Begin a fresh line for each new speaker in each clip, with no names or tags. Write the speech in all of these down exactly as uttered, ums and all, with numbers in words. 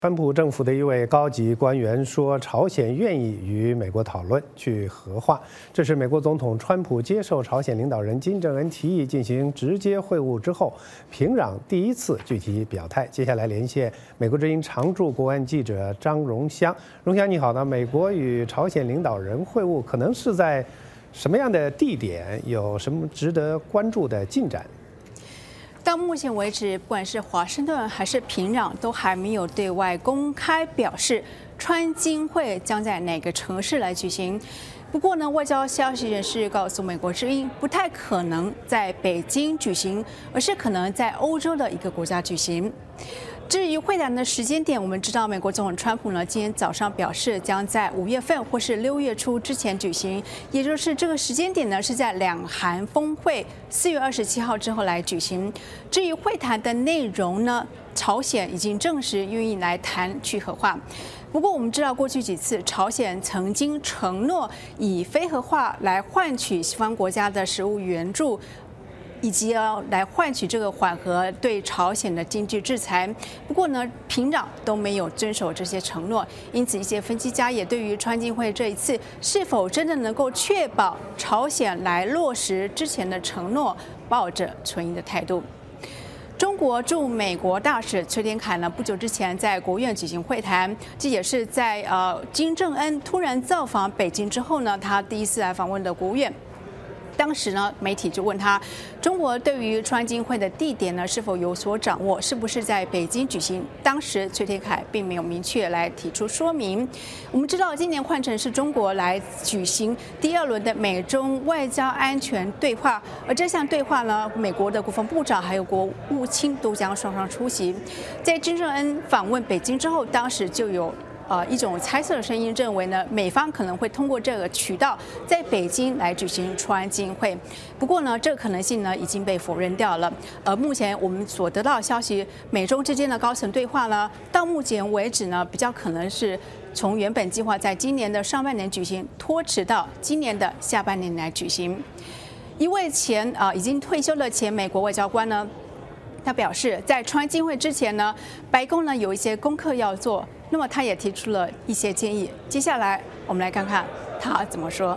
川普政府的一位高级官员说，朝鲜愿意与美国讨论去核化。这是美国总统川普接受朝鲜领导人金正恩提议进行直接会晤之后，平壤第一次具体表态。接下来连线美国之音常驻国安记者张荣香。荣香，你好呢？美国与朝鲜领导人会晤可能是在什么样的地点？有什么值得关注的进展？
到目前为止，不管是华盛顿还是平壤，都还没有对外公开表示川金会将在哪个城市来举行。不过呢，外交消息人士告诉美国之音，不太可能在北京举行，而是可能在欧洲的一个国家举行。至于会谈的时间点，我们知道美国总统川普呢今天早上表示将在五月份或是六月初之前举行，也就是这个时间点呢是在两韩峰会四月二十七号之后来举行。至于会谈的内容呢，朝鲜已经证实愿意来谈去核化。不过我们知道过去几次朝鲜曾经承诺以非核化来换取西方国家的食物援助，以及要来换取这个缓和对朝鲜的经济制裁。不过呢，平壤都没有遵守这些承诺，因此一些分析家也对于川金会这一次是否真的能够确保朝鲜来落实之前的承诺，抱着存疑的态度。中国驻美国大使崔天凯呢，不久之前在国务院举行会谈，这也是在呃金正恩突然造访北京之后呢，他第一次来访问的国务院。当时呢，媒体就问他，中国对于川金会的地点呢是否有所掌握，是不是在北京举行？当时崔天凯并没有明确来提出说明。我们知道，今年换成是中国来举行第二轮的美中外交安全对话，而这项对话呢，美国的国防部长还有国务卿都将双双出席。在金正恩访问北京之后，当时就有呃，一种猜测的声音认为呢，美方可能会通过这个渠道在北京来举行川金会。不过呢，这个可能性呢已经被否认掉了。而目前我们所得到的消息，美中之间的高层对话呢，到目前为止呢，比较可能是从原本计划在今年的上半年举行，拖迟到今年的下半年来举行。一位前啊、呃、已经退休的前美国外交官呢，他表示，在川金会之前呢，白宫呢有一些功课要做。那么他也提出了一些建议，接下来我们来看看他怎么说。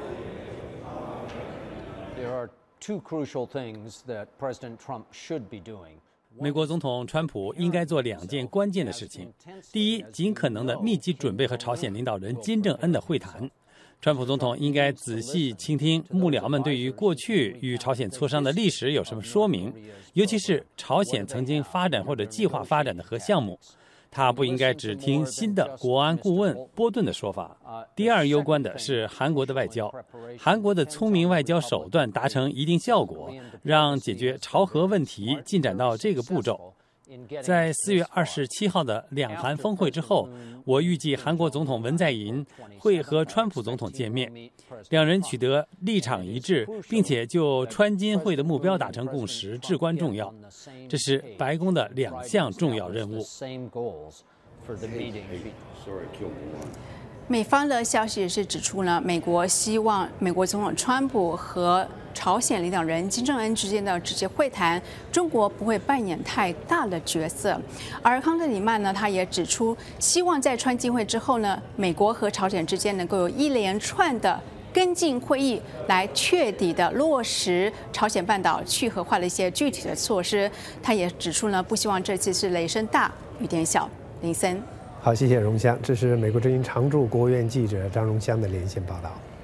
There are two crucial things that President Trump should be doing.
美国总统川普应该做两件关键的事情：第一，尽可能的密集准备和朝鲜领导人金正恩的会谈。川普总统应该仔细倾听幕僚们对于过去与朝鲜磋商的历史有什么说明，尤其是朝鲜曾经发展或者计划发展的核项目。他不应该只听新的国安顾问波顿的说法。第二攸关的是韩国的外交，韩国的聪明外交手段达成一定效果，让解决朝核问题进展到这个步骤。在四月二十七号的两韩峰会之后，我预计韩国总统文在寅会和川普总统见面，两人取得立场一致，并且就川金会的目标达成共识至关重要。这是白宫的两项重要任务。
美方的消息也是指出呢，美国希望美国总统川普和朝鲜领导人金正恩之间的直接会谈，中国不会扮演太大的角色。而康特里曼呢，他也指出，希望在川金会之后呢，美国和朝鲜之间能够有一连串的跟进会议，来确底的落实朝鲜半岛去核化的一些具体的措施。他也指出呢，不希望这次是雷声大雨点小。林森。
好，谢谢荣香。这是美国之音常驻国务院记者张荣香的连线报道。